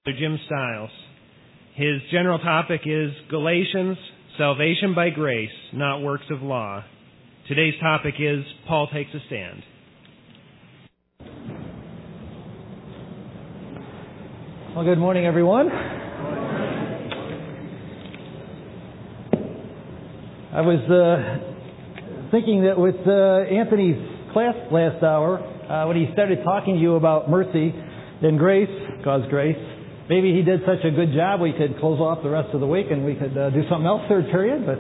Jim Stiles. His general topic is Galatians, salvation by grace, not works of law. Today's topic is Paul takes a stand. Well, good morning, everyone. I was thinking that with Anthony's class last hour, when he started talking to you about mercy and grace, God's grace, maybe he did such a good job we could close off the rest of the week and we could do something else third period, but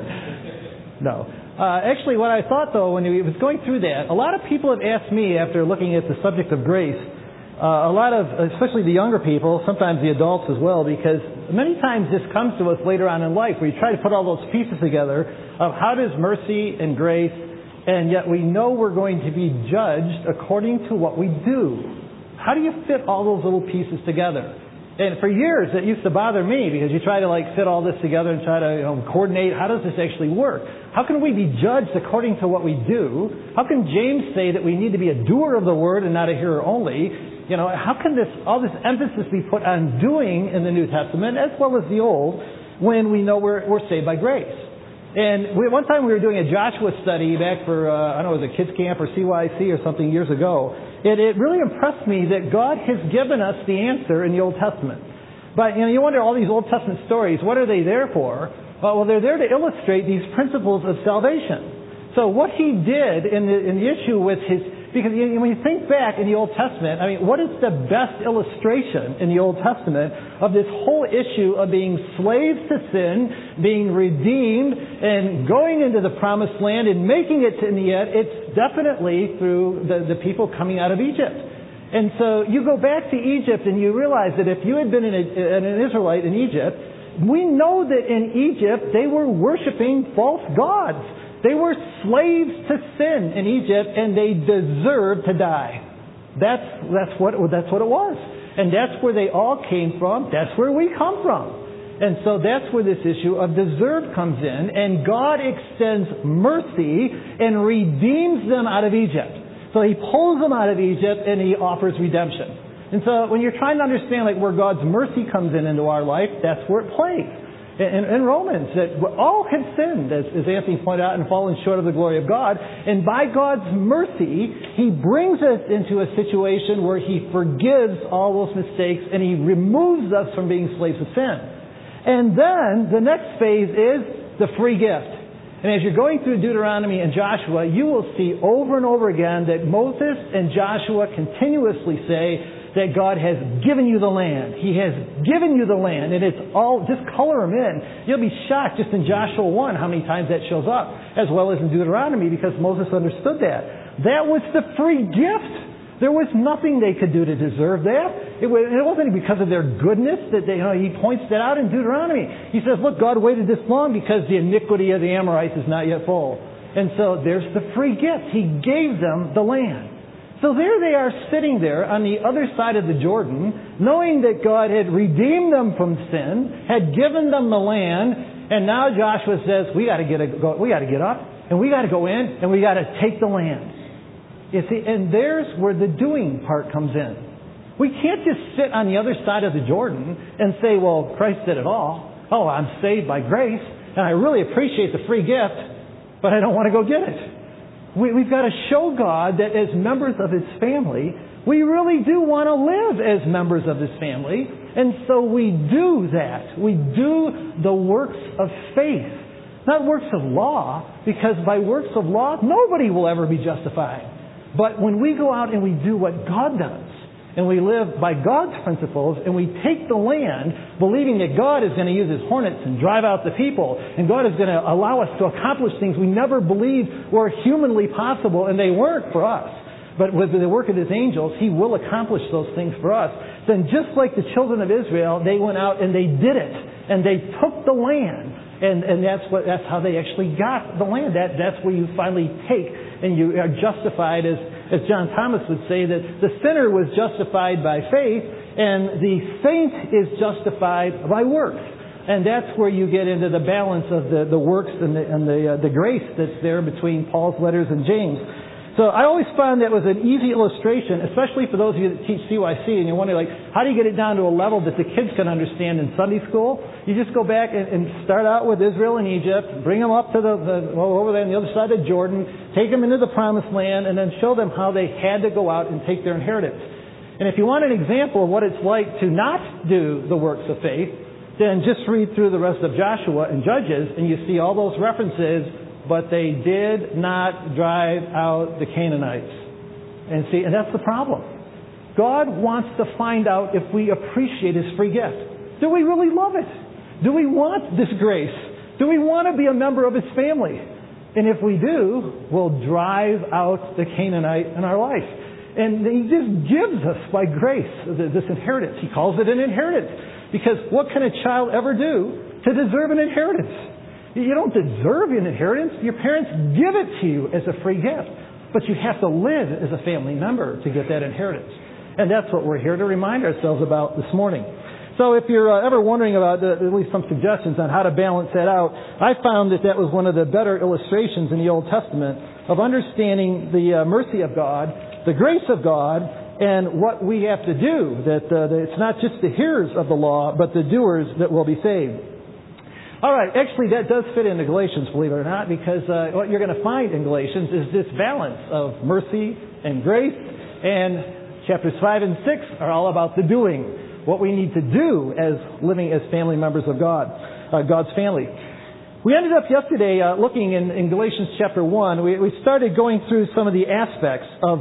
no. Actually, what I thought, though, when he was going through that, a lot of people have asked me after looking at the subject of grace, a lot of, especially the younger people, sometimes the adults as well, because many times this comes to us later on in life where you try to put all those pieces together of how does mercy and grace, and yet we know we're going to be judged according to what we do. How do you fit all those little pieces together? And for years it used to bother me because you try to fit all this together and try to coordinate, how does this actually work? How can we be judged according to what we do? How can James say that we need to be a doer of the word and not a hearer only? How can all this emphasis be put on doing in the New Testament as well as the Old when we know we're saved by grace? And one time we were doing a Joshua study back for, I don't know, it was a kids camp or CYC or something years ago. It really impressed me that God has given us the answer in the Old Testament. But, you wonder, all these Old Testament stories, what are they there for? Well, they're there to illustrate these principles of salvation. So what he did in the issue with because when you think back in the Old Testament, what is the best illustration in the Old Testament of this whole issue of being slaves to sin, being redeemed, and going into the promised land and making it to the end? It's definitely through the people coming out of Egypt. And so you go back to Egypt and you realize that if you had been an Israelite in Egypt, we know that in Egypt they were worshiping false gods. They were slaves to sin in Egypt, and they deserved to die. That's what it was. And that's where they all came from. That's where we come from. And so that's where this issue of deserved comes in, and God extends mercy and redeems them out of Egypt. So he pulls them out of Egypt, and he offers redemption. And so when you're trying to understand where God's mercy comes into our life, that's where it plays. In Romans, that all have sinned, as Anthony pointed out, and fallen short of the glory of God. And by God's mercy, he brings us into a situation where he forgives all those mistakes and he removes us from being slaves of sin. And then the next phase is the free gift. And as you're going through Deuteronomy and Joshua, you will see over and over again that Moses and Joshua continuously say that God has given you the land. He has given you the land. And it's all, just color them in. You'll be shocked just in Joshua 1 how many times that shows up, as well as in Deuteronomy, because Moses understood that. That was the free gift. There was nothing they could do to deserve that. It wasn't because of their goodness that he points that out in Deuteronomy. He says, look, God waited this long because the iniquity of the Amorites is not yet full. And so there's the free gift. He gave them the land. So there they are sitting there on the other side of the Jordan, knowing that God had redeemed them from sin, had given them the land, and now Joshua says, we got to get up, and we got to go in, and we got to take the land. You see, and there's where the doing part comes in. We can't just sit on the other side of the Jordan and say, well, Christ did it all. Oh, I'm saved by grace, and I really appreciate the free gift, but I don't want to go get it. We've got to show God that as members of his family, we really do want to live as members of his family. And so we do that. We do the works of faith, not works of law, because by works of law, nobody will ever be justified. But when we go out and we do what God does, and we live by God's principles, and we take the land believing that God is going to use his hornets and drive out the people, and God is going to allow us to accomplish things we never believed were humanly possible, and they weren't for us. But with the work of his angels, he will accomplish those things for us. Then just like the children of Israel, they went out and they did it, and they took the land. And that's how they actually got the land. That's where you finally take and you are justified, as John Thomas would say, that the sinner was justified by faith and the saint is justified by works. And that's where you get into the balance of the works and the grace that's there between Paul's letters and James. So I always found that was an easy illustration, especially for those of you that teach CYC and you're wondering, like, how do you get it down to a level that the kids can understand in Sunday school? You just go back and start out with Israel and Egypt, bring them up to over there on the other side of Jordan, take them into the promised land, and then show them how they had to go out and take their inheritance. And if you want an example of what it's like to not do the works of faith, then just read through the rest of Joshua and Judges, and you see all those references, but they did not drive out the Canaanites. And that's the problem. God wants to find out if we appreciate His free gift. Do we really love it? Do we want this grace? Do we want to be a member of His family? And if we do, we'll drive out the Canaanite in our life. And He just gives us by grace this inheritance. He calls it an inheritance. Because what can a child ever do to deserve an inheritance? You don't deserve an inheritance. Your parents give it to you as a free gift. But you have to live as a family member to get that inheritance. And that's what we're here to remind ourselves about this morning. So if you're ever wondering about at least some suggestions on how to balance that out, I found that was one of the better illustrations in the Old Testament of understanding the mercy of God, the grace of God, and what we have to do. That it's not just the hearers of the law, but the doers that will be saved. All right, actually that does fit into Galatians, believe it or not, because what you're going to find in Galatians is this balance of mercy and grace, and chapters 5 and 6 are all about the doing, what we need to do as living as family members of God, God's family. We ended up yesterday looking in Galatians chapter 1. We started going through some of the aspects of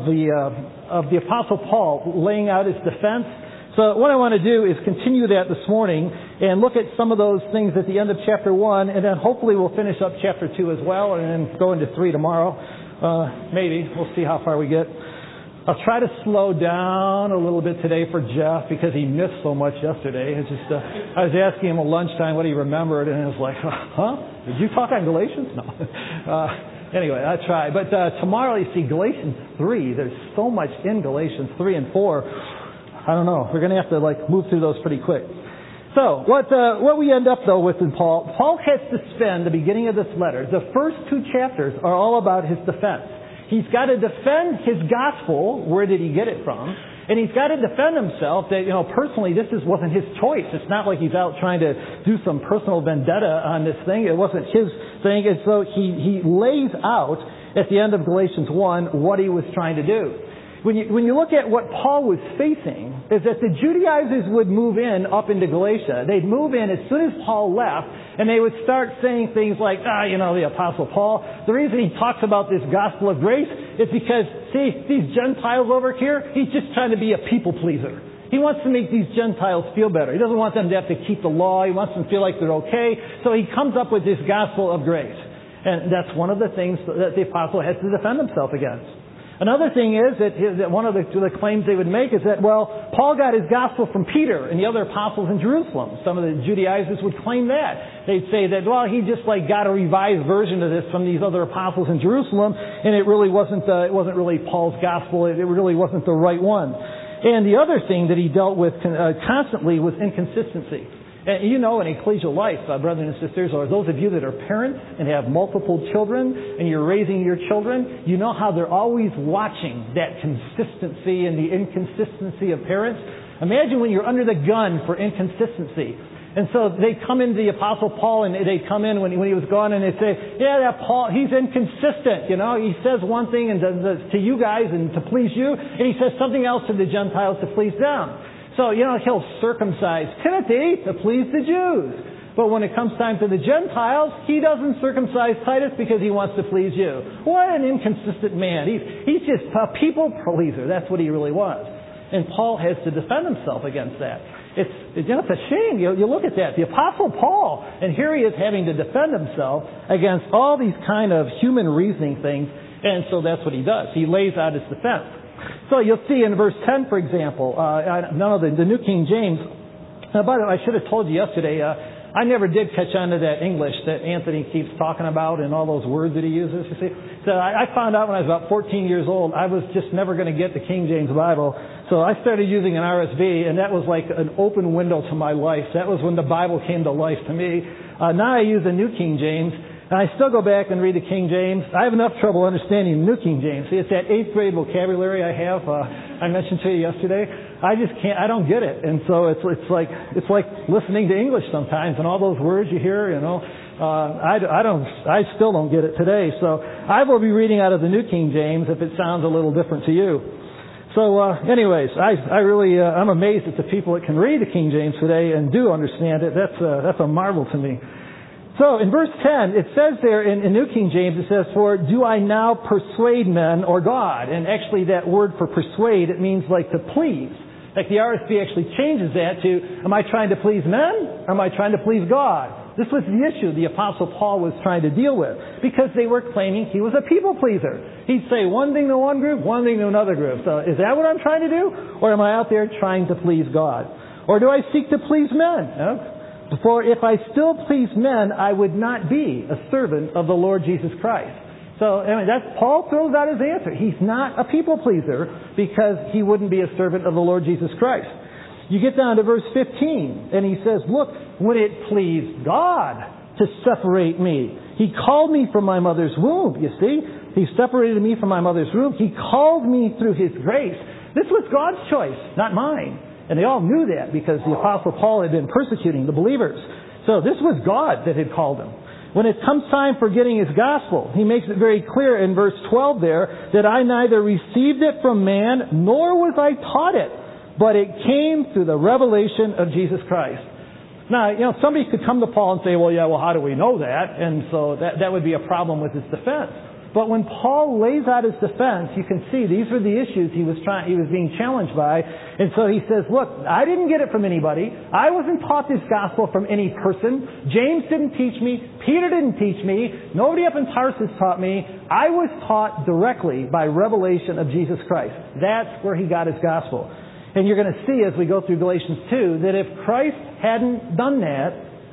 the Apostle Paul laying out his defense. So what I want to do is continue that this morning and look at some of those things at the end of chapter 1, and then hopefully we'll finish up chapter 2 as well, and then go into 3 tomorrow. Maybe. We'll see how far we get. I'll try to slow down a little bit today for Jeff because he missed so much yesterday. It's just I was asking him at lunchtime what he remembered, and it was like, huh? Did you talk on Galatians? No. Anyway, I try. But tomorrow, you see, Galatians 3, there's so much in Galatians 3 and 4. I don't know. We're going to have to move through those pretty quick. So what we end up though with in Paul has to spend the beginning of this letter. The first 2 chapters are all about his defense. He's got to defend his gospel. Where did he get it from? And he's got to defend himself that, personally this wasn't his choice. It's not like he's out trying to do some personal vendetta on this thing. It wasn't his thing. And so he lays out at the end of Galatians 1 what he was trying to do. When you look at what Paul was facing, is that the Judaizers would move in up into Galatia. They'd move in as soon as Paul left, and they would start saying things like, the Apostle Paul, the reason he talks about this gospel of grace is because, see, these Gentiles over here, he's just trying to be a people pleaser. He wants to make these Gentiles feel better. He doesn't want them to have to keep the law. He wants them to feel like they're okay. So he comes up with this gospel of grace. And that's one of the things that the apostle has to defend himself against. Another thing is that one of the claims they would make is that, Paul got his gospel from Peter and the other apostles in Jerusalem. Some of the Judaizers would claim that. They'd say that, he just got a revised version of this from these other apostles in Jerusalem, and it wasn't really Paul's gospel. It really wasn't the right one. And the other thing that he dealt with constantly was inconsistency. And in ecclesial life, brothers and sisters, or those of you that are parents and have multiple children and you're raising your children, you know how they're always watching that consistency and the inconsistency of parents. Imagine when you're under the gun for inconsistency. And so they come into the Apostle Paul, and they come in when he was gone, and they say, that Paul, he's inconsistent. He says one thing and does to you guys and to please you, and he says something else to the Gentiles to please them. So, he'll circumcise Timothy to please the Jews. But when it comes time to the Gentiles, he doesn't circumcise Titus because he wants to please you. What an inconsistent man. He's just a people pleaser. That's what he really was. And Paul has to defend himself against that. It's a shame. You look at that. The Apostle Paul, and here he is having to defend himself against all these kind of human reasoning things. And so that's what he does. He lays out his defense. So you'll see in verse 10, for example, the New King James. By the way, I should have told you yesterday, I never did catch on to that English that Anthony keeps talking about and all those words that he uses. You see, so I found out when I was about 14 years old, I was just never going to get the King James Bible. So I started using an RSV, and that was like an open window to my life. That was when the Bible came to life to me. Now I use the New King James. And I still go back and read the King James. I have enough trouble understanding the New King James. See, it's that 8th grade vocabulary I have. I mentioned to you yesterday. I just can't. I don't get it. And so it's like listening to English sometimes, and all those words you hear. I still don't get it today. So I will be reading out of the New King James if it sounds a little different to you. So, anyways, I'm amazed at the people that can read the King James today and do understand it. That's a marvel to me. So, in verse 10, it says there in New King James, it says, "For do I now persuade men or God?" And actually that word for persuade, it means like to please. Like the RSV actually changes that to, am I trying to please men or am I trying to please God? This was the issue the Apostle Paul was trying to deal with, because they were claiming he was a people pleaser. He'd say one thing to one group, one thing to another group. So is that what I'm trying to do? Or am I out there trying to please God? Or do I seek to please men? For if I still please men, I would not be a servant of the Lord Jesus Christ. So, Paul throws out his answer. He's not a people pleaser because he wouldn't be a servant of the Lord Jesus Christ. You get down to verse 15, and he says, "Look, when it pleased God to separate me, He called me from my mother's womb." You see? He separated me from my mother's womb. He called me through His grace. This was God's choice, not mine. And they all knew that because the Apostle Paul had been persecuting the believers. So this was God that had called him. When it comes time for getting His gospel, he makes it very clear in verse 12 there that I neither received it from man nor was I taught it, but it came through the revelation of Jesus Christ. Now, somebody could come to Paul and say, well, how do we know that? And so that would be a problem with his defense. But when Paul lays out his defense, you can see these were the issues he was being challenged by. And so he says, look, I didn't get it from anybody. I wasn't taught this gospel from any person. James didn't teach me. Peter didn't teach me. Nobody up in Tarsus taught me. I was taught directly by revelation of Jesus Christ. That's where he got his gospel. And you're going to see as we go through Galatians 2 that if Christ hadn't done that,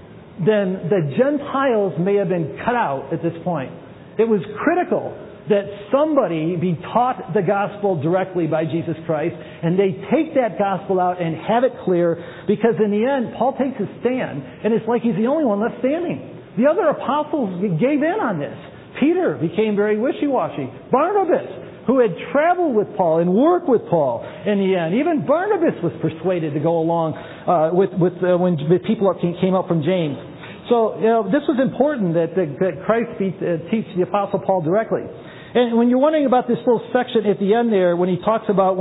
then the Gentiles may have been cut out at this point. It was critical that somebody be taught the gospel directly by Jesus Christ, and they take that gospel out and have it clear, because in the end, Paul takes his stand, and it's like he's the only one left standing. The other apostles gave in on this. Peter became very wishy-washy. Barnabas, who had traveled with Paul and worked with Paul in the end. Even Barnabas was persuaded to go along when the people came up from James. So, this was important that Christ teach the Apostle Paul directly. And when you're wondering about this little section at the end there, when he talks about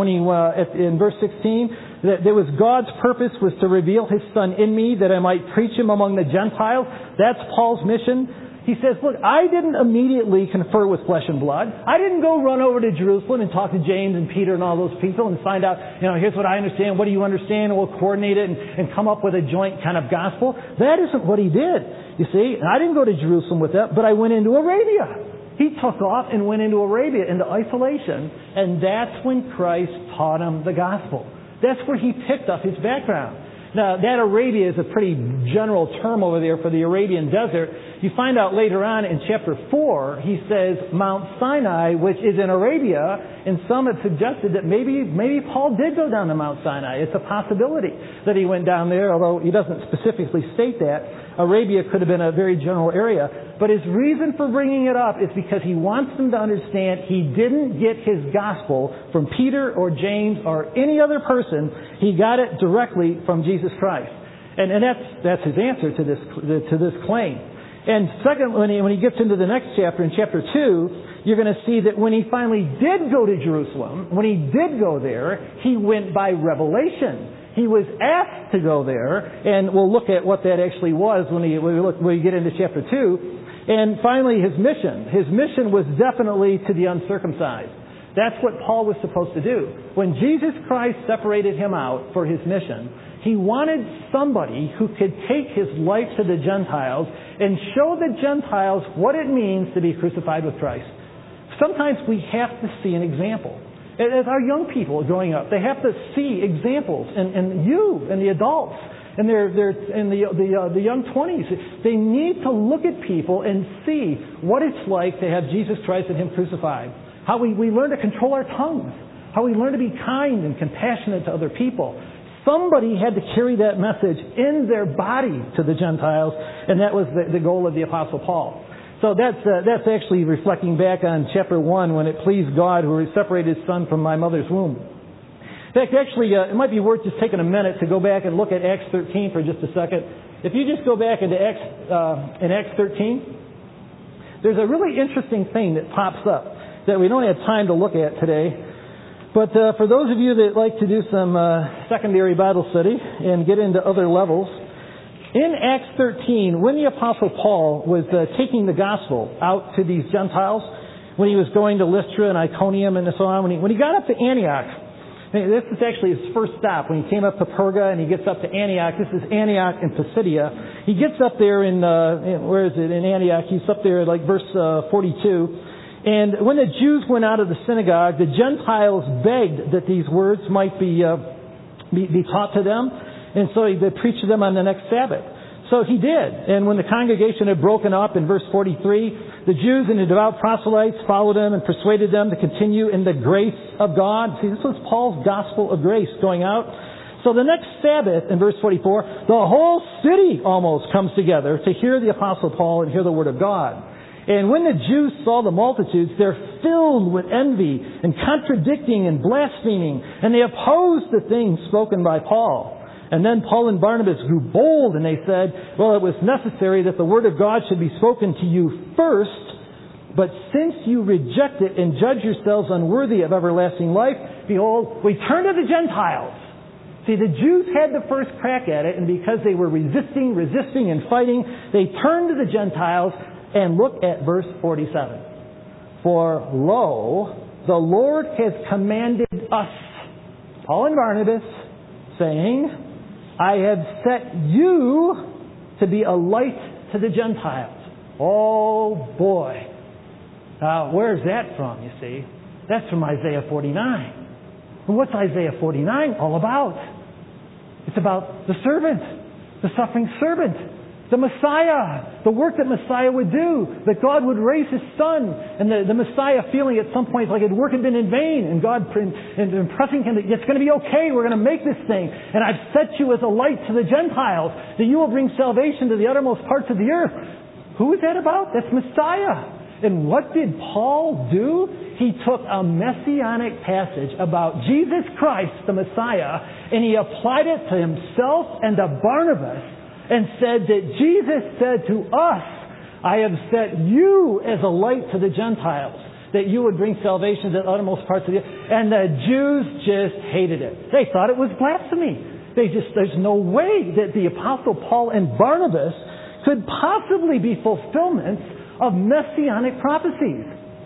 in verse 16, that there was God's purpose was to reveal His Son in me that I might preach Him among the Gentiles. That's Paul's mission. He says, look, I didn't immediately confer with flesh and blood. I didn't go run over to Jerusalem and talk to James and Peter and all those people and find out, here's what I understand, what do you understand, and we'll coordinate it and come up with a joint kind of gospel. That isn't what he did, you see. And I didn't go to Jerusalem with that, but I went into Arabia. He took off and went into Arabia, into isolation, and that's when Christ taught him the gospel. That's where he picked up his background. Now, that Arabia is a pretty general term over there for the Arabian desert. You find out later on in chapter 4, he says Mount Sinai, which is in Arabia, and some have suggested that maybe Paul did go down to Mount Sinai. It's a possibility that he went down there, although he doesn't specifically state that. Arabia could have been a very general area. But his reason for bringing it up is because he wants them to understand he didn't get his gospel from Peter or James or any other person. He got it directly from Jesus Christ. And that's his answer to this claim. And second, when he gets into the next chapter, in chapter 2, you're going to see that when he finally did go to Jerusalem, when he did go there, he went by revelation. He was asked to go there, and we'll look at what that actually was when we get into chapter 2. And finally, his mission. His mission was definitely to the uncircumcised. That's what Paul was supposed to do. When Jesus Christ separated him out for his mission, he wanted somebody who could take his life to the Gentiles and show the Gentiles what it means to be crucified with Christ. Sometimes we have to see an example. As our young people growing up, they have to see examples, and you and the adults and the young 20s, they need to look at people and see what it's like to have Jesus Christ and Him crucified. How we learn to control our tongues. How we learn to be kind and compassionate to other people. Somebody had to carry that message in their body to the Gentiles, and that was the goal of the Apostle Paul. So that's actually reflecting back on chapter 1 when it pleased God who separated His Son from my mother's womb. In fact, actually, it might be worth just taking a minute to go back and look at Acts 13 for just a second. If you just go back into Acts 13, there's a really interesting thing that pops up that we don't have time to look at today. But for those of you that like to do some secondary Bible study and get into other levels, in Acts 13, when the Apostle Paul was taking the gospel out to these Gentiles, when he was going to Lystra and Iconium and so on, when he got up to Antioch, this is actually his first stop. When he came up to Perga and he gets up to Antioch, this is Antioch in Pisidia. He gets up there in Antioch? He's up there like verse 42. And when the Jews went out of the synagogue, the Gentiles begged that these words might be taught to them. And so they preached to them on the next Sabbath. So he did. And when the congregation had broken up in verse 43, the Jews and the devout proselytes followed him and persuaded them to continue in the grace of God. See, this was Paul's gospel of grace going out. So the next Sabbath, in verse 44, the whole city almost comes together to hear the Apostle Paul and hear the Word of God. And when the Jews saw the multitudes, they're filled with envy and contradicting and blaspheming, and they opposed the things spoken by Paul. And then Paul and Barnabas grew bold, and they said, well, it was necessary that the Word of God should be spoken to you first, but since you reject it and judge yourselves unworthy of everlasting life, behold, we turn to the Gentiles. See, the Jews had the first crack at it, and because they were resisting and fighting, they turned to the Gentiles. And look at verse 47. For lo, the Lord has commanded us, Paul and Barnabas, saying, I have set you to be a light to the Gentiles. Oh boy. Now, where's that from, you see? That's from Isaiah 49. And what's Isaiah 49 all about? It's about the servant, the suffering servant. The Messiah, the work that Messiah would do, that God would raise His Son, and the Messiah feeling at some point like His work had been in vain, and God impressing Him that it's going to be okay, we're going to make this thing, and I've set you as a light to the Gentiles, that you will bring salvation to the uttermost parts of the earth. Who is that about? That's Messiah. And what did Paul do? He took a messianic passage about Jesus Christ, the Messiah, and he applied it to himself and to Barnabas, and said that Jesus said to us, I have set you as a light to the Gentiles, that you would bring salvation to the uttermost parts of the earth. And the Jews just hated it. They thought it was blasphemy. There's no way that the Apostle Paul and Barnabas could possibly be fulfillments of messianic prophecies.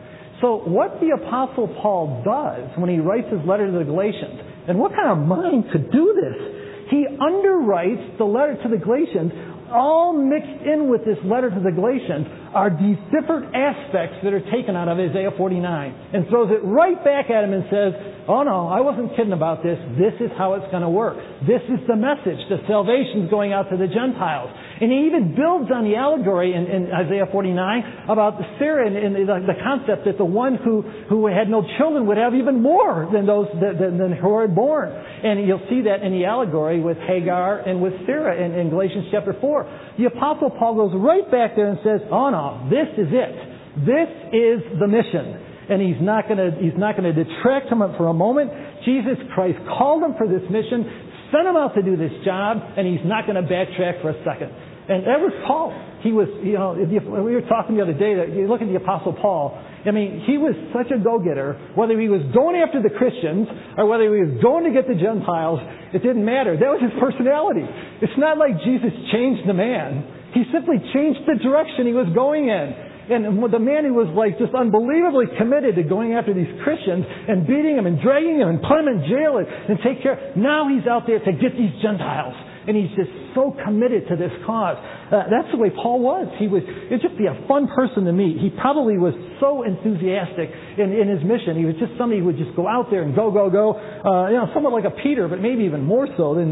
So what the Apostle Paul does when he writes his letter to the Galatians, and what kind of mind could do this? He underwrites the letter to the Galatians. All mixed in with this letter to the Galatians are these different aspects that are taken out of Isaiah 49 and throws it right back at him and says, oh no, I wasn't kidding about this. This is how it's going to work. This is the message. The salvation's going out to the Gentiles. And he even builds on the allegory in Isaiah 49 about Sarah and the concept that the one who had no children would have even more than those than who are born. And you'll see that in the allegory with Hagar and with Sarah in Galatians chapter 4. The Apostle Paul goes right back there and says, oh no, this is it. This is the mission. And he's not going to detract from it for a moment. Jesus Christ called him for this mission, sent him out to do this job, and he's not going to backtrack for a second. And that was Paul. He was, we were talking the other day that you look at the Apostle Paul. I mean, he was such a go-getter. Whether he was going after the Christians or whether he was going to get the Gentiles, it didn't matter. That was his personality. It's not like Jesus changed the man. He simply changed the direction he was going in. And the man who was like just unbelievably committed to going after these Christians and beating them and dragging them and putting them in jail and take care. Now he's out there to get these Gentiles. And he's just so committed to this cause. That's the way Paul was. It'd just be a fun person to meet. He probably was so enthusiastic in his mission. He was just somebody who would just go out there and go. Somewhat like a Peter, but maybe even more so than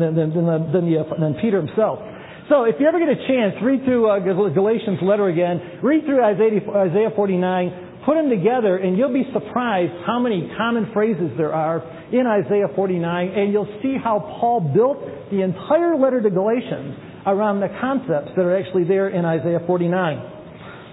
Peter himself. So if you ever get a chance, read through Galatians letter again. Read through Isaiah 49. Put them together, and you'll be surprised how many common phrases there are in Isaiah 49, and you'll see how Paul built the entire letter to Galatians around the concepts that are actually there in Isaiah 49.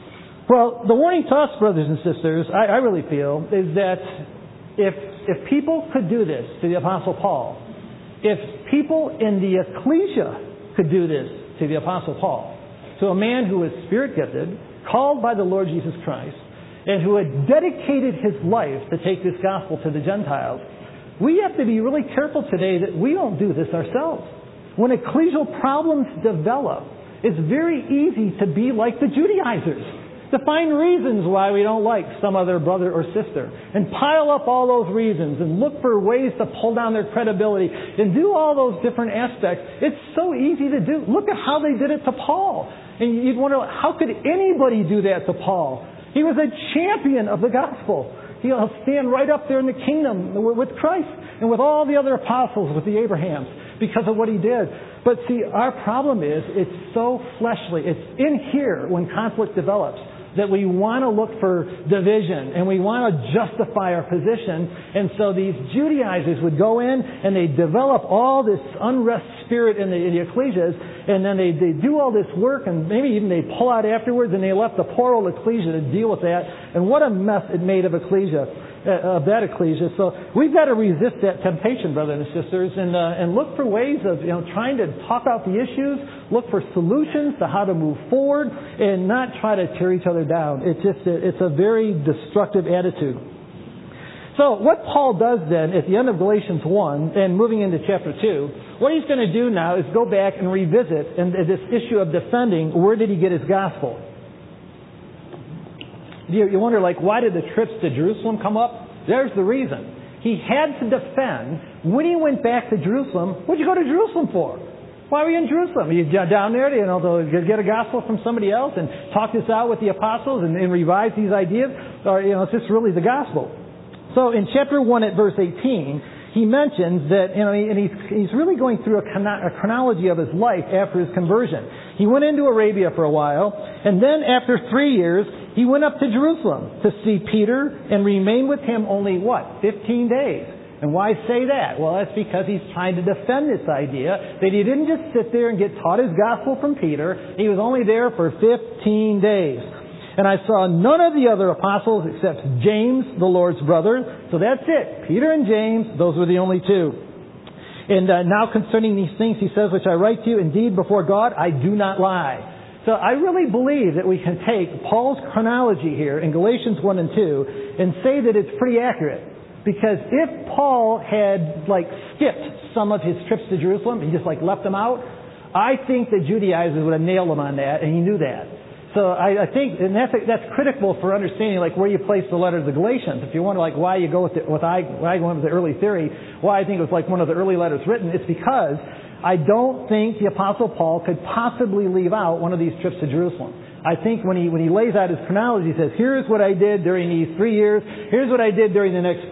Well, the warning to us, brothers and sisters, I really feel, is that if people could do this to the Apostle Paul, if people in the ecclesia could do this to the Apostle Paul, to a man who was Spirit-gifted, called by the Lord Jesus Christ, and who had dedicated his life to take this gospel to the Gentiles, we have to be really careful today that we don't do this ourselves. When ecclesial problems develop, it's very easy to be like the Judaizers, to find reasons why we don't like some other brother or sister, and pile up all those reasons and look for ways to pull down their credibility and do all those different aspects. It's so easy to do. Look at how they did it to Paul. And you'd wonder, how could anybody do that to Paul? He was a champion of the gospel. He'll stand right up there in the kingdom with Christ and with all the other apostles, with the Abrahams, because of what he did. But see, our problem is it's so fleshly. It's in here when conflict develops that we want to look for division and we want to justify our position. And so these Judaizers would go in and they develop all this unrest spirit in the ecclesias, and then they do all this work, and maybe even they pull out afterwards, and they left the poor old ecclesia to deal with that. And what a mess it made of ecclesia. Of that ecclesia. So we've got to resist that temptation, brothers and sisters, and look for ways of trying to talk out the issues, look for solutions to how to move forward, and not try to tear each other down. It's a very destructive attitude. So what Paul does then at the end of Galatians 1 and moving into chapter 2, what he's going to do now is go back and revisit this issue of defending where did he get his gospel. You wonder, why did the trips to Jerusalem come up? There's the reason. He had to defend. When he went back to Jerusalem, what'd you go to Jerusalem for? Why were you in Jerusalem? Are you down there to get a gospel from somebody else and talk this out with the apostles and revise these ideas? Or, it's just really the gospel. So in chapter 1 at verse 18, he mentions that, and he's really going through a chronology of his life after his conversion. He went into Arabia for a while, and then after 3 years, he went up to Jerusalem to see Peter and remained with him only, 15 days. And why say that? Well, that's because he's trying to defend this idea that he didn't just sit there and get taught his gospel from Peter. He was only there for 15 days. And I saw none of the other apostles except James, the Lord's brother. So that's it. Peter and James, those were the only two. And now concerning these things, he says, which I write to you, indeed before God, I do not lie. So I really believe that we can take Paul's chronology here in Galatians 1 and 2 and say that it's pretty accurate. Because if Paul had skipped some of his trips to Jerusalem, he just left them out, I think the Judaizers would have nailed him on that, and he knew that. So I think, and that's critical for understanding where you place the letter to the Galatians. If you wonder why you go why I went with the early theory, why I think it was one of the early letters written, it's because I don't think the Apostle Paul could possibly leave out one of these trips to Jerusalem. I think when he lays out his chronology, he says, here's what I did during these 3 years, here's what I did during the next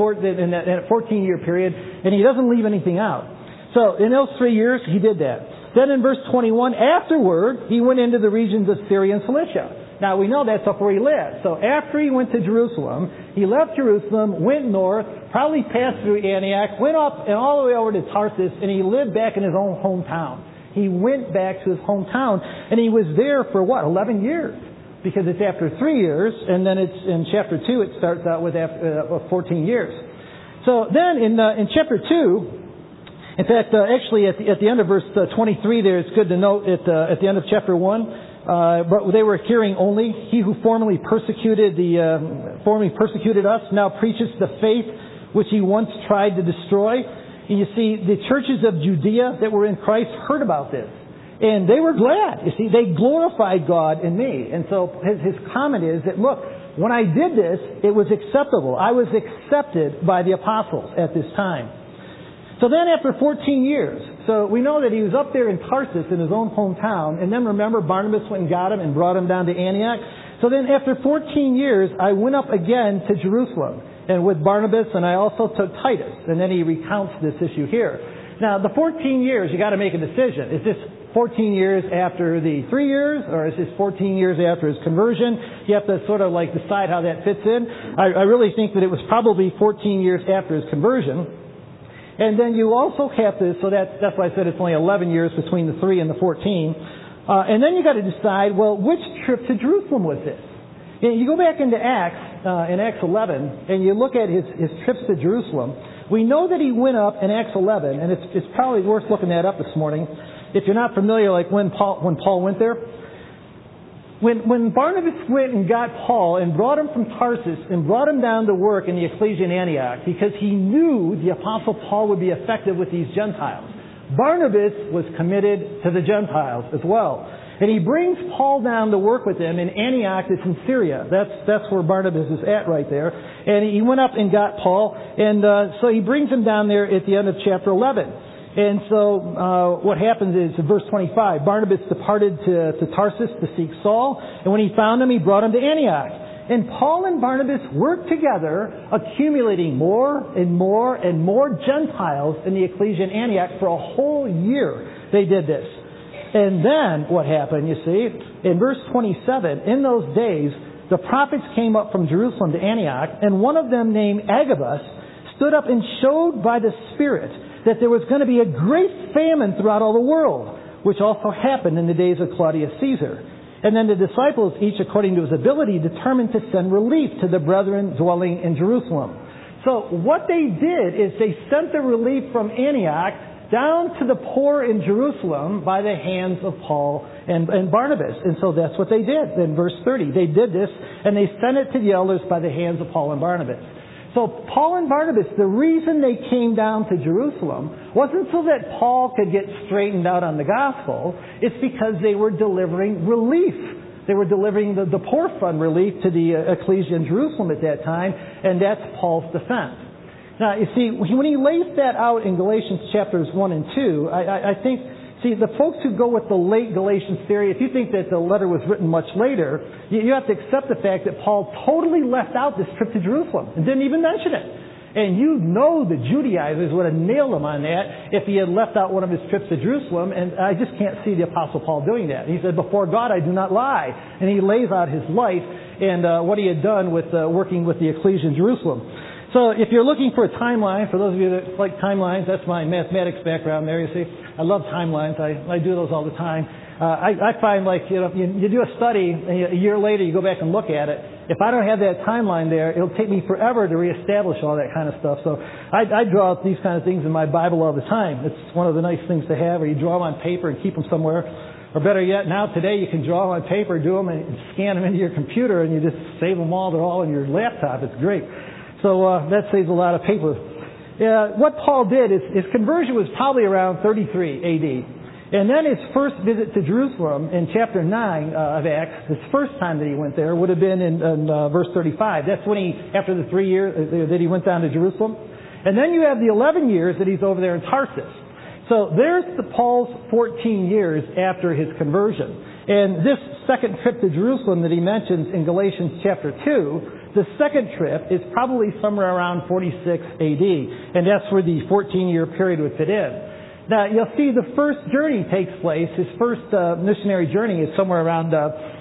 14-year period, and he doesn't leave anything out. So in those 3 years, he did that. Then in verse 21, afterward, he went into the regions of Syria and Cilicia. Now, we know that's up where he lived. So after he went to Jerusalem, he left Jerusalem, went north, probably passed through Antioch, went up and all the way over to Tarsus, and he lived back in his own hometown. He went back to his hometown, and he was there for 11 years? Because it's after 3 years, and then it's in chapter 2, it starts out with 14 years. So then in chapter 2, in fact, actually at the end of verse 23 there, it's good to note at the end of chapter 1, but they were hearing only. He who formerly persecuted us now preaches the faith which he once tried to destroy. And you see, the churches of Judea that were in Christ heard about this. And they were glad. You see, they glorified God in me. And so his comment is that, look, when I did this, it was acceptable. I was accepted by the apostles at this time. So then after 14 years, so we know that he was up there in Tarsus in his own hometown, and then remember Barnabas went and got him and brought him down to Antioch. So then after 14 years, I went up again to Jerusalem, and with Barnabas, and I also took Titus, and then he recounts this issue here. Now, the 14 years, you got to make a decision. Is this 14 years after the 3 years, or is this 14 years after his conversion? You have to sort of decide how that fits in. I really think that it was probably 14 years after his conversion. And then you also have to, so that's why I said it's only 11 years between the 3 and the 14. And then you got to decide, well, which trip to Jerusalem was this? You go back into Acts, in Acts 11, and you look at his trips to Jerusalem. We know that he went up in Acts 11, and it's probably worth looking that up this morning. If you're not familiar, like when Paul went there. When Barnabas went and got Paul and brought him from Tarsus and brought him down to work in the ecclesia in Antioch, because he knew the Apostle Paul would be effective with these Gentiles. Barnabas was committed to the Gentiles as well. And he brings Paul down to work with him in Antioch, that's in Syria. That's where Barnabas is at right there. And he went up and got Paul, and so he brings him down there at the end of chapter 11. And so what happens is, in verse 25, Barnabas departed to Tarsus to seek Saul, and when he found him, he brought him to Antioch. And Paul and Barnabas worked together, accumulating more and more and more Gentiles in the ecclesia in Antioch for a whole year. They did this. And then what happened, you see, in verse 27, in those days, the prophets came up from Jerusalem to Antioch, and one of them named Agabus stood up and showed by the Spirit that there was going to be a great famine throughout all the world, which also happened in the days of Claudius Caesar. And then the disciples, each according to his ability, determined to send relief to the brethren dwelling in Jerusalem. So what they did is they sent the relief from Antioch down to the poor in Jerusalem by the hands of Paul and Barnabas. And so that's what they did in verse 30. They did this, and they sent it to the elders by the hands of Paul and Barnabas. So Paul and Barnabas, the reason they came down to Jerusalem wasn't so that Paul could get straightened out on the gospel. It's because they were delivering relief. They were delivering the poor fund relief to the ecclesia in Jerusalem at that time, and that's Paul's defense. Now, you see, when he lays that out in Galatians chapters 1 and 2, I think, see, the folks who go with the late Galatians theory, if you think that the letter was written much later, you have to accept the fact that Paul totally left out this trip to Jerusalem and didn't even mention it. And you know the Judaizers would have nailed him on that if he had left out one of his trips to Jerusalem, and I just can't see the Apostle Paul doing that. He said, before God I do not lie. And he lays out his life and what he had done with working with the ecclesia in Jerusalem. So if you're looking for a timeline, for those of you that like timelines, that's my mathematics background there, you see. I love timelines. I do those all the time. I find, like, you do a study, and a year later you go back and look at it. If I don't have that timeline there, it'll take me forever to reestablish all that kind of stuff. So I draw these kind of things in my Bible all the time. It's one of the nice things to have, or you draw them on paper and keep them somewhere. Or better yet, now today you can draw them on paper, do them, and scan them into your computer, and you just save them all. They're all in your laptop. It's great. So that saves a lot of paper. What Paul did is his conversion was probably around 33 A.D. And then his first visit to Jerusalem in chapter 9 of Acts, his first time that he went there, would have been in verse 35. That's when after the 3 years that he went down to Jerusalem. And then you have the 11 years that he's over there in Tarsus. So there's Paul's 14 years after his conversion. And this second trip to Jerusalem that he mentions in Galatians chapter 2, the second trip is probably somewhere around 46 A.D., and that's where the 14-year period would fit in. Now, you'll see the first journey takes place. His first missionary journey is somewhere around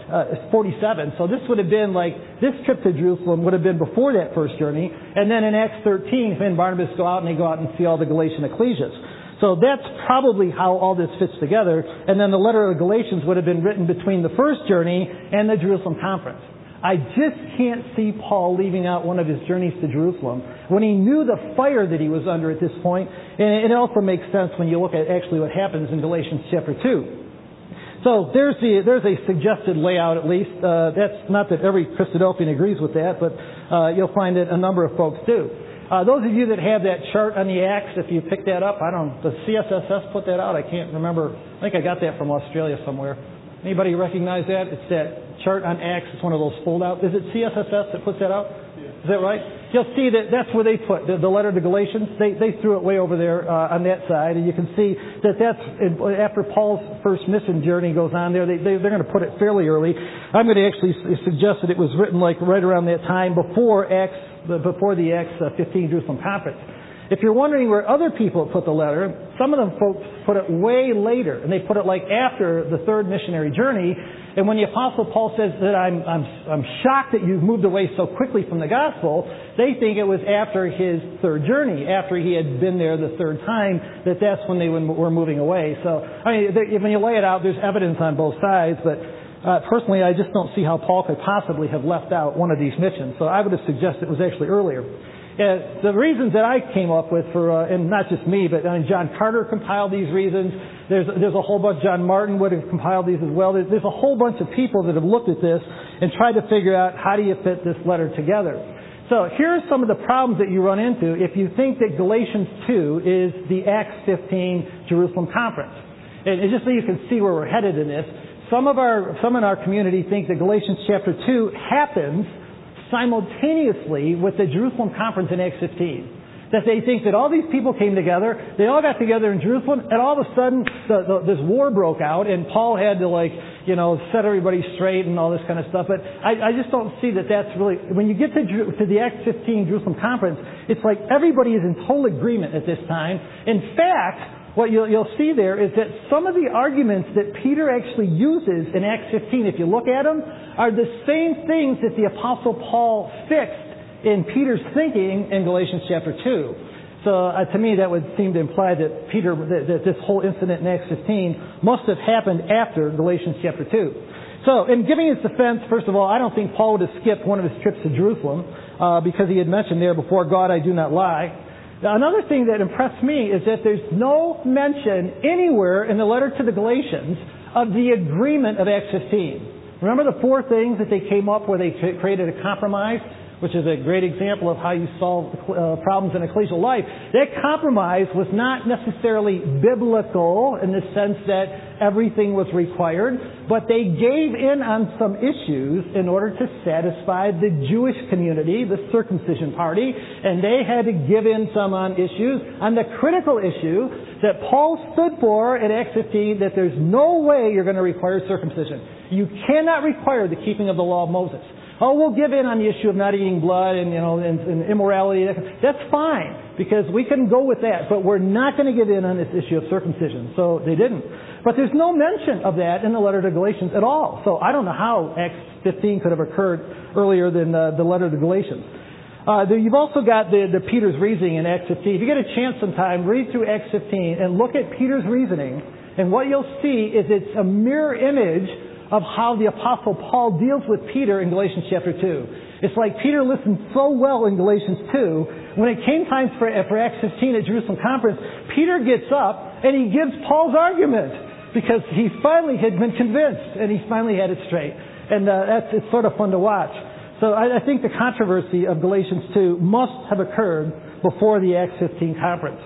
47. So this would have been this trip to Jerusalem would have been before that first journey. And then in Acts 13, him and Barnabas go out and see all the Galatian ecclesias. So that's probably how all this fits together. And then the letter of Galatians would have been written between the first journey and the Jerusalem conference. I just can't see Paul leaving out one of his journeys to Jerusalem when he knew the fire that he was under at this point. And it also makes sense when you look at actually what happens in Galatians chapter 2. So there's a suggested layout at least. That's not that every Christadelphian agrees with that, but you'll find that a number of folks do. Those of you that have that chart on the Acts, if you pick that up, does CSSS put that out? I can't remember. I think I got that from Australia somewhere. Anybody recognize that? It's that chart on Acts. It's one of those fold-out. Is it CSSS that puts that out? Yeah. Is that right? You'll see that's where they put the letter to Galatians. They threw it way over there on that side, and you can see that's after Paul's first mission journey goes on there. They're going to put it fairly early. I'm going to actually suggest that it was written right around that time before the Acts 15 Jerusalem conference. If you're wondering where other people put the letter, some of them folks put it way later, and they put it after the third missionary journey. And when the Apostle Paul says that I'm shocked that you've moved away so quickly from the gospel, they think it was after his third journey, after he had been there the third time, that's when they were moving away. So, when you lay it out, there's evidence on both sides, but Personally, I just don't see how Paul could possibly have left out one of these missions. So I would have suggested it was actually earlier. The reasons that I came up with and not just me, but John Carter compiled these reasons. There's a whole bunch. John Martin would have compiled these as well. There's a whole bunch of people that have looked at this and tried to figure out how do you fit this letter together. So here are some of the problems that you run into if you think that Galatians 2 is the Acts 15 Jerusalem conference. And just so you can see where we're headed in this, some in our community think that Galatians chapter 2 happens simultaneously with the Jerusalem conference in Acts 15. That they think that all these people came together, they all got together in Jerusalem, and all of a sudden this war broke out, and Paul had to set everybody straight and all this kind of stuff. But I just don't see that that's really, when you get to the Acts 15 Jerusalem conference, it's like everybody is in total agreement at this time. In fact, what you'll see there is that some of the arguments that Peter actually uses in Acts 15, if you look at them, are the same things that the Apostle Paul fixed in Peter's thinking in Galatians chapter 2. So to me, that would seem to imply that that this whole incident in Acts 15 must have happened after Galatians chapter 2. So in giving his defense, first of all, I don't think Paul would have skipped one of his trips to Jerusalem because he had mentioned there, before God I do not lie. Now, another thing that impressed me is that there's no mention anywhere in the letter to the Galatians of the agreement of Acts 15. Remember the 4 things that they came up where they created a compromise, which is a great example of how you solve problems in ecclesial life. That compromise was not necessarily biblical in the sense that everything was required, but they gave in on some issues in order to satisfy the Jewish community, the circumcision party, and they had to give in some on issues, on the critical issue that Paul stood for in Acts 15, that there's no way you're going to require circumcision. You cannot require the keeping of the law of Moses. Oh, we'll give in on the issue of not eating blood and immorality. That's fine, because we can go with that, but we're not going to give in on this issue of circumcision. So they didn't. But there's no mention of that in the letter to Galatians at all. So I don't know how Acts 15 could have occurred earlier than the letter to Galatians. You've also got the Peter's reasoning in Acts 15. If you get a chance sometime, read through Acts 15 and look at Peter's reasoning, and what you'll see is it's a mirror image of how the Apostle Paul deals with Peter in Galatians chapter 2. It's like Peter listened so well in Galatians 2. When it came time for Acts 15 at Jerusalem conference, Peter gets up and he gives Paul's argument because he finally had been convinced and he finally had it straight. And it's sort of fun to watch. So I think the controversy of Galatians 2 must have occurred before the Acts 15 conference.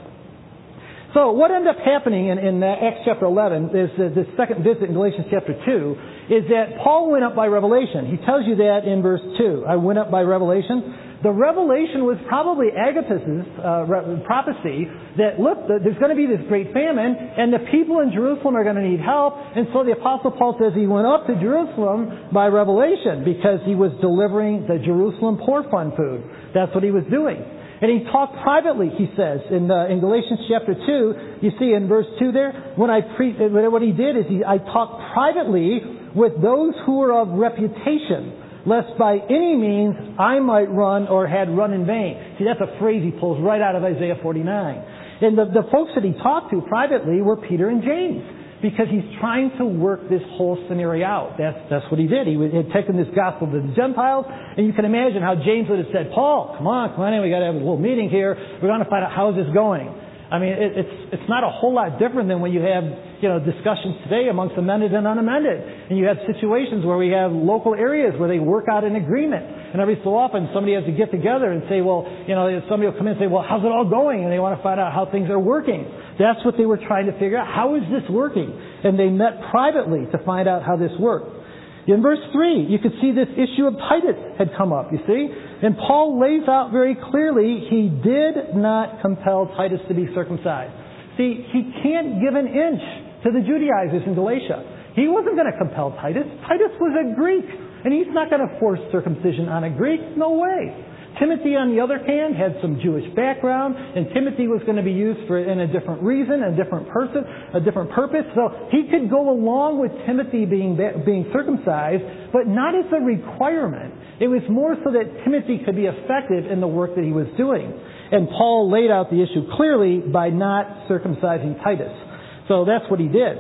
So what ended up happening in Acts chapter 11 is the second visit in Galatians chapter 2 is that Paul went up by revelation. He tells you that in verse 2. I went up by revelation. The revelation was probably Agabus's prophecy that, look, there's going to be this great famine and the people in Jerusalem are going to need help. And so the Apostle Paul says he went up to Jerusalem by revelation because he was delivering the Jerusalem poor fund food. That's what he was doing. And he talked privately, he says, in Galatians chapter 2. You see in verse 2 there, what he did is I talked privately with those who were of reputation, lest by any means I might run or had run in vain. See, that's a phrase he pulls right out of Isaiah 49. And the folks that he talked to privately were Peter and James, because he's trying to work this whole scenario out. That's what he did. He had taken this gospel to the Gentiles, and you can imagine how James would have said, Paul, come on in, we got to have a little meeting here. We're going to find out how is this going. I mean, it's not a whole lot different than when you have, discussions today amongst amended and unamended. And you have situations where we have local areas where they work out an agreement. And every so often somebody has to get together and say, well, somebody will come in and say, well, how's it all going? And they want to find out how things are working. That's what they were trying to figure out. How is this working? And they met privately to find out how this worked. In verse 3, you could see this issue of Titus had come up, you see. And Paul lays out very clearly he did not compel Titus to be circumcised. See, he can't give an inch to the Judaizers in Galatia. He wasn't going to compel Titus. Titus was a Greek, and he's not going to force circumcision on a Greek. No way. Timothy, on the other hand, had some Jewish background, and Timothy was going to be used in a different reason, a different person, a different purpose. So he could go along with Timothy being circumcised, but not as a requirement. It was more so that Timothy could be effective in the work that he was doing. And Paul laid out the issue clearly by not circumcising Titus. So that's what he did.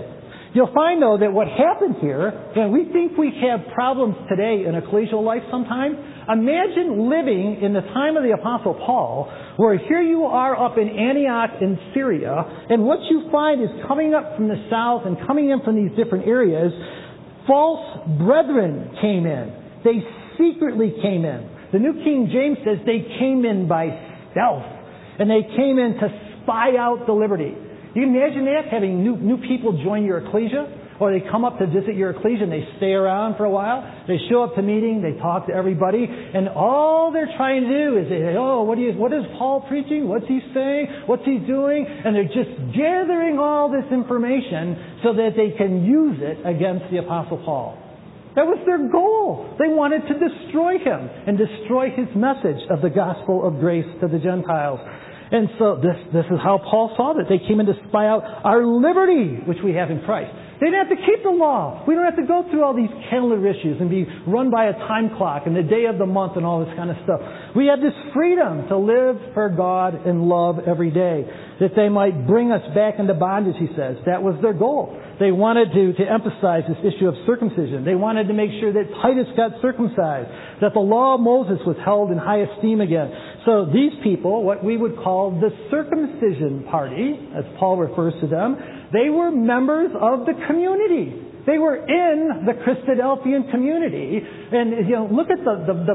You'll find, though, that what happened here, when we think we have problems today in ecclesial life sometimes, imagine living in the time of the Apostle Paul, where here you are up in Antioch in Syria, and what you find is coming up from the south and coming in from these different areas, false brethren came in. They secretly came in. The New King James says they came in by stealth, and they came in to spy out the liberty. You can imagine that, having new people join your ecclesia, or they come up to visit your ecclesia and they stay around for a while. They show up to meeting, they talk to everybody, and all they're trying to do is say, oh, what is Paul preaching? What's he saying? What's he doing? And they're just gathering all this information so that they can use it against the Apostle Paul. That was their goal. They wanted to destroy him and destroy his message of the gospel of grace to the Gentiles. And so this is how Paul saw that. They came in to spy out our liberty, which we have in Christ. They didn't have to keep the law. We don't have to go through all these calendar issues and be run by a time clock and the day of the month and all this kind of stuff. We have this freedom to live for God and love every day, that they might bring us back into bondage, he says. That was their goal. They wanted to emphasize this issue of circumcision. They wanted to make sure that Titus got circumcised, that the law of Moses was held in high esteem again. So these people, what we would call the circumcision party, as Paul refers to them, they were members of the community. They were in the Christadelphian community. And look at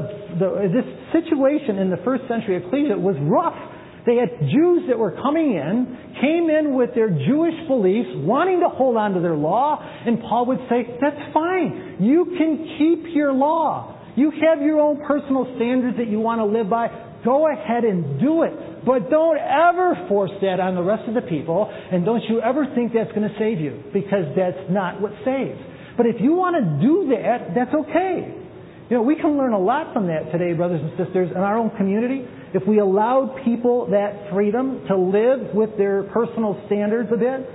this situation in the first century ecclesia. It was rough. They had Jews that were coming in, came in with their Jewish beliefs, wanting to hold on to their law, and Paul would say, that's fine. You can keep your law. You have your own personal standards that you want to live by. Go ahead and do it. But don't ever force that on the rest of the people, and don't you ever think that's going to save you, because that's not what saves. But if you want to do that, that's okay. We can learn a lot from that today, brothers and sisters, in our own community. If we allowed people that freedom to live with their personal standards a bit,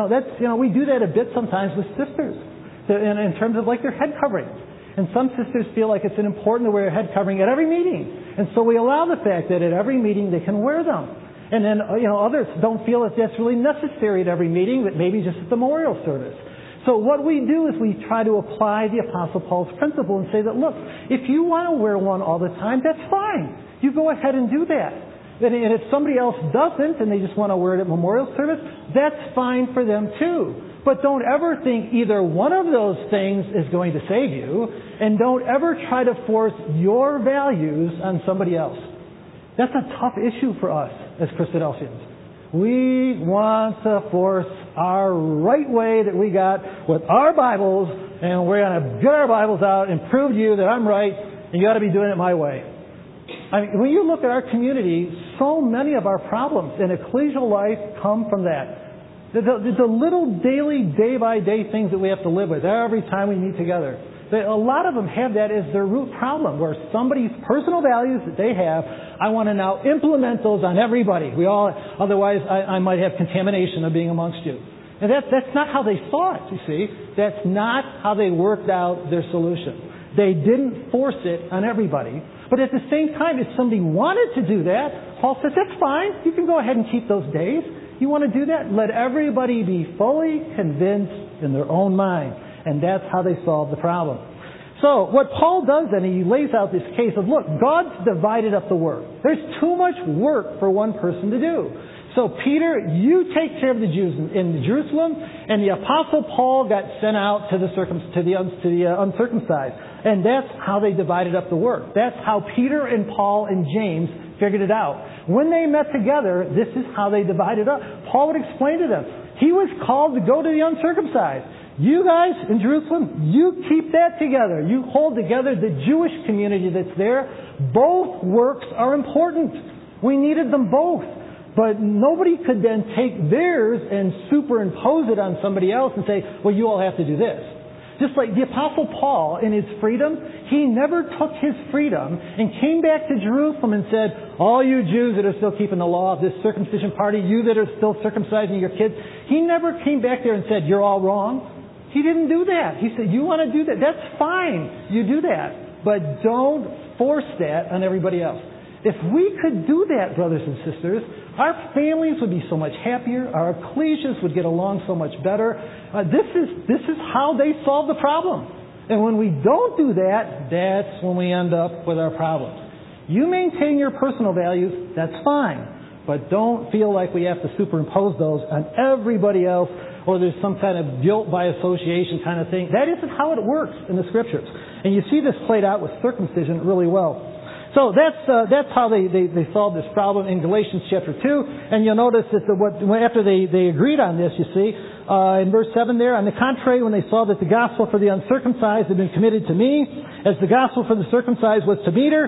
we do that a bit sometimes with sisters, in terms of like their head coverings. And some sisters feel like it's important to wear a head covering at every meeting. And so we allow the fact that at every meeting they can wear them. And then, others don't feel that that's really necessary at every meeting, but maybe just at the memorial service. So what we do is we try to apply the Apostle Paul's principle and say that, look, if you want to wear one all the time, that's fine. You go ahead and do that. And if somebody else doesn't and they just want to wear it at memorial service, that's fine for them too. But don't ever think either one of those things is going to save you, and don't ever try to force your values on somebody else. That's a tough issue for us as Christadelphians. We want to force our right way that we got with our Bibles, and we're going to get our Bibles out and prove to you that I'm right, and you got to be doing it my way. I mean, when you look at our community, so many of our problems in ecclesial life come from that. The little daily, day-by-day things that we have to live with every time we meet together. A lot of them have that as their root problem, where somebody's personal values that they have, I want to now implement those on everybody. Otherwise I might have contamination of being amongst you. And that's not how they saw it, you see. That's not how they worked out their solution. They didn't force it on everybody. But at the same time, if somebody wanted to do that, Paul said, that's fine. You can go ahead and keep those days. You want to do that? Let everybody be fully convinced in their own mind. And that's how they solve the problem. So what Paul does then, he lays out this case of, look, God's divided up the work. There's too much work for one person to do. So Peter, you take care of the Jews in Jerusalem, and the Apostle Paul got sent out to the uncircumcised. And that's how they divided up the work. That's how Peter and Paul and James figured it out. When they met together, this is how they divided up. Paul would explain to them. He was called to go to the uncircumcised. You guys in Jerusalem, you keep that together. You hold together the Jewish community that's there. Both works are important. We needed them both. But nobody could then take theirs and superimpose it on somebody else and say, well, you all have to do this. Just like the Apostle Paul in his freedom, he never took his freedom and came back to Jerusalem and said, all you Jews that are still keeping the law of this circumcision party, you that are still circumcising your kids, he never came back there and said, you're all wrong. He didn't do that. He said, you want to do that? That's fine. You do that. But don't force that on everybody else. If we could do that, brothers and sisters, our families would be so much happier. Our ecclesias would get along so much better. This is how they solve the problem. And when we don't do that, that's when we end up with our problems. You maintain your personal values, that's fine. But don't feel like we have to superimpose those on everybody else, or there's some kind of guilt by association kind of thing. That isn't how it works in the Scriptures. And you see this played out with circumcision really well. So that's how they solved this problem in Galatians chapter 2. And you'll notice that after they agreed on this, you see, in verse 7 there, on the contrary, when they saw that the gospel for the uncircumcised had been committed to me, as the gospel for the circumcised was to Peter,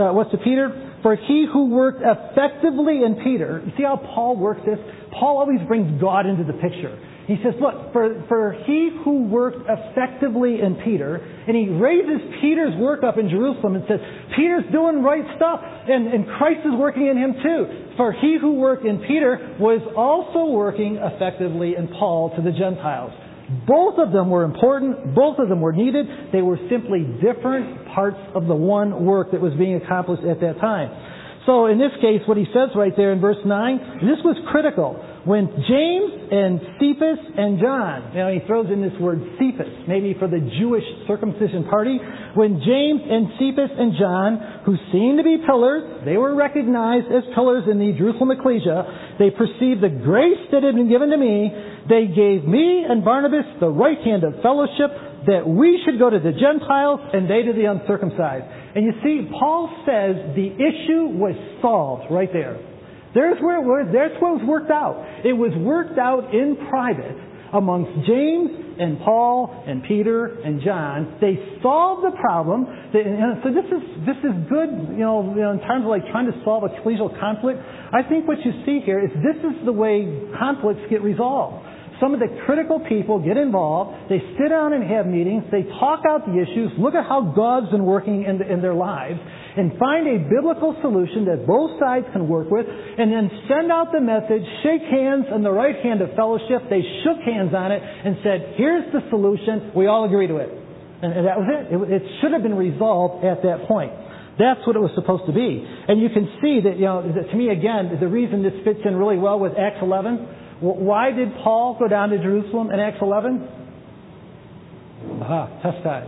for he who worked effectively in Peter, you see how Paul works this? Paul always brings God into the picture. He says, look, for he who worked effectively in Peter, and he raises Peter's work up in Jerusalem and says, Peter's doing right stuff, and Christ is working in him too. For he who worked in Peter was also working effectively in Paul to the Gentiles. Both of them were important. Both of them were needed. They were simply different parts of the one work that was being accomplished at that time. So in this case, what he says right there in verse 9, this was critical. When James and Cephas and John, he throws in this word Cephas, maybe for the Jewish circumcision party. When James and Cephas and John, who seemed to be pillars, they were recognized as pillars in the Jerusalem ecclesia, they perceived the grace that had been given to me. They gave me and Barnabas the right hand of fellowship, that we should go to the Gentiles and they to the uncircumcised. And you see, Paul says the issue was solved right there. That's where it was worked out. It was worked out in private amongst James and Paul and Peter and John. They solved the problem. So this is good, in terms of like trying to solve a ecclesial conflict. I think what you see here is this is the way conflicts get resolved. Some of the critical people get involved. They sit down and have meetings. They talk out the issues, look at how God's been working in their lives, and find a biblical solution that both sides can work with, and then send out the message, shake hands on the right hand of fellowship. They shook hands on it and said, here's the solution. We all agree to it. And that was it. It should have been resolved at that point. That's what it was supposed to be. And you can see that, to me, again, the reason this fits in really well with Acts 11, why did Paul go down to Jerusalem in Acts 11? Test that.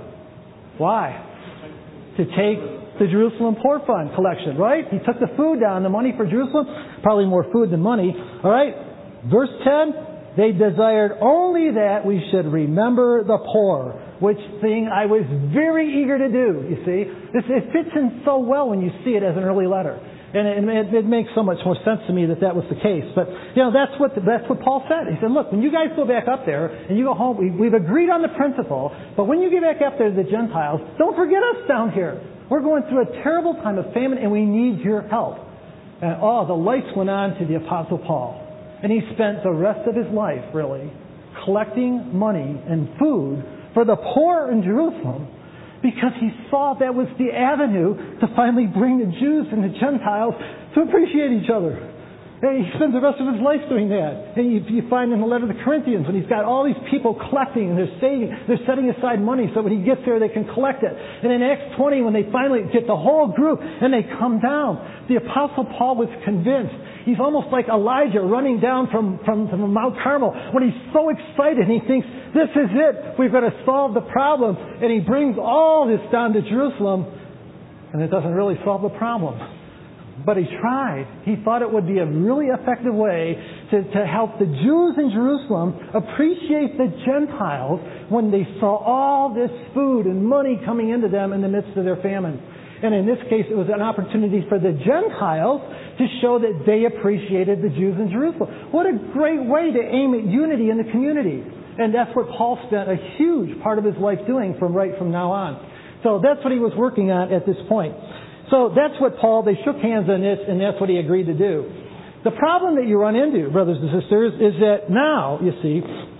Why? To take the Jerusalem Poor Fund collection, right? He took the food down, the money for Jerusalem. Probably more food than money. All right? Verse 10, they desired only that we should remember the poor, which thing I was very eager to do, you see. It fits in so well when you see it as an early letter. And it makes so much more sense to me that was the case. But, that's what Paul said. He said, look, when you guys go back up there and you go home, we've agreed on the principle, but when you get back up there to the Gentiles, don't forget us down here. We're going through a terrible time of famine and we need your help. And the lights went on to the Apostle Paul. And he spent the rest of his life, really, collecting money and food for the poor in Jerusalem, because he saw that was the avenue to finally bring the Jews and the Gentiles to appreciate each other. And he spends the rest of his life doing that. And you find in the letter to the Corinthians, when he's got all these people collecting and they're saving, they're setting aside money so when he gets there they can collect it. And in Acts 20, when they finally get the whole group and they come down, the Apostle Paul was convinced. He's almost like Elijah running down from Mount Carmel when he's so excited and he thinks, this is it. We've got to solve the problem. And he brings all this down to Jerusalem, and it doesn't really solve the problem. But he tried. He thought it would be a really effective way to help the Jews in Jerusalem appreciate the Gentiles when they saw all this food and money coming into them in the midst of their famine. And in this case, it was an opportunity for the Gentiles to show that they appreciated the Jews in Jerusalem. What a great way to aim at unity in the community. And that's what Paul spent a huge part of his life doing from now on. So that's what he was working on at this point. So that's what they shook hands on this, and that's what he agreed to do. The problem that you run into, brothers and sisters, is that now, you see,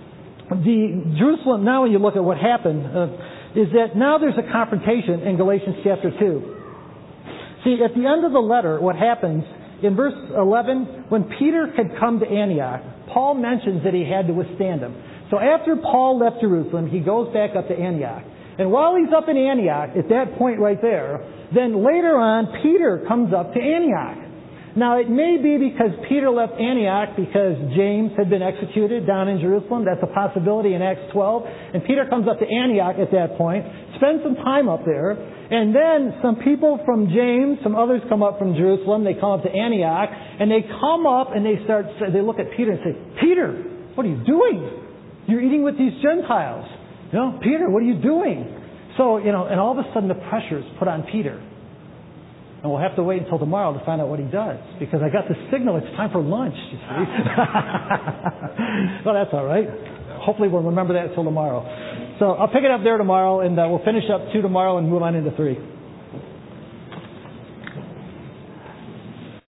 Jerusalem, now when you look at what happened, is that now there's a confrontation in Galatians chapter 2. See, at the end of the letter, what happens, in verse 11, when Peter had come to Antioch, Paul mentions that he had to withstand him. So after Paul left Jerusalem, he goes back up to Antioch. And while he's up in Antioch, at that point right there, then later on, Peter comes up to Antioch. Now, it may be because Peter left Antioch because James had been executed down in Jerusalem. That's a possibility in Acts 12. And Peter comes up to Antioch at that point, spends some time up there, and then some people from James, some others come up from Jerusalem. They come up to Antioch, and they come up and they look at Peter and say, "Peter, what are you doing? You're eating with these Gentiles. Peter, what are you doing?" So, and all of a sudden the pressure is put on Peter. And we'll have to wait until tomorrow to find out what he does. Because I got the signal, it's time for lunch, you see. Well, that's all right. Hopefully we'll remember that until tomorrow. So I'll pick it up there tomorrow, and we'll finish up 2 tomorrow and move on into 3.